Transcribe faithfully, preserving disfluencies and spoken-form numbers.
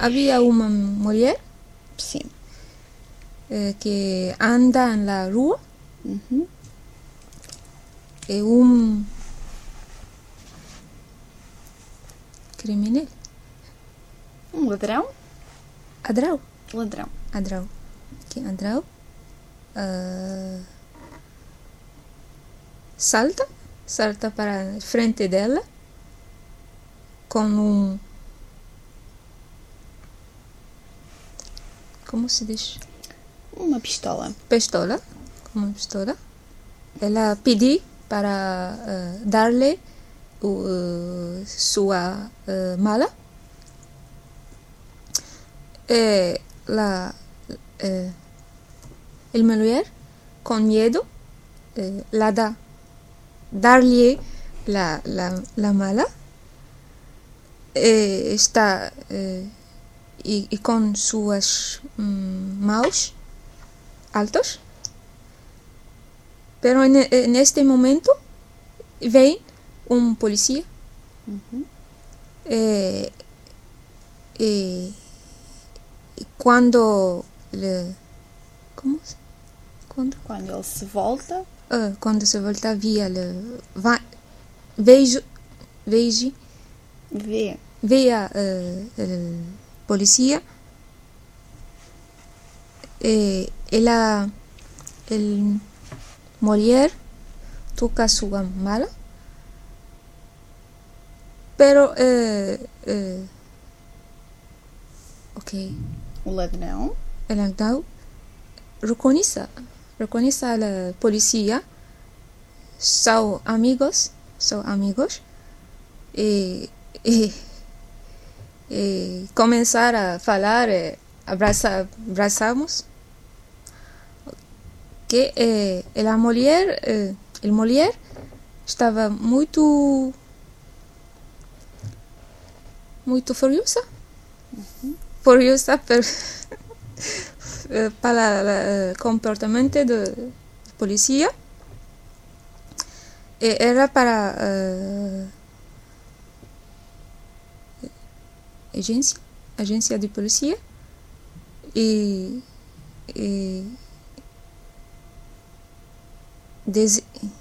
havia uma mulher Sim. eh, que anda na rua Uhum. e um criminal, Um ladrão? ladrão, Ladrão. ladrão, que ladrão ah, salta, salta para frente dela com um, como se diz? Uma pistola. Pistola, com uma pistola. Ela pediu para uh, dar-lhe uh, sua uh, mala. E la, uh, a mulher, com medo, uh, la dá, dar-lhe la, la, la mala. E está uh, e, e com suas um, mãos altas. Pero neste momento vem um polícia Uhum. e, e, e quando ele, como quando Quando ele se volta, uh, quando se volta via ele vai, vejo vejo vê. veia uh, uh, polícia e ela ele mulher toca sua mala, pero eh, eh, ok, O ladrão. ela então reconhece, reconhece a polícia, são amigos, são amigos e, e, e começar a falar, e abraçar, abraçamos. Que eh, a mulher, eh, a mulher estava muito, muito furiosa, Uhum. furiosa per, para o comportamento da polícia. E era para uh, agência, agência de polícia e, e Dese...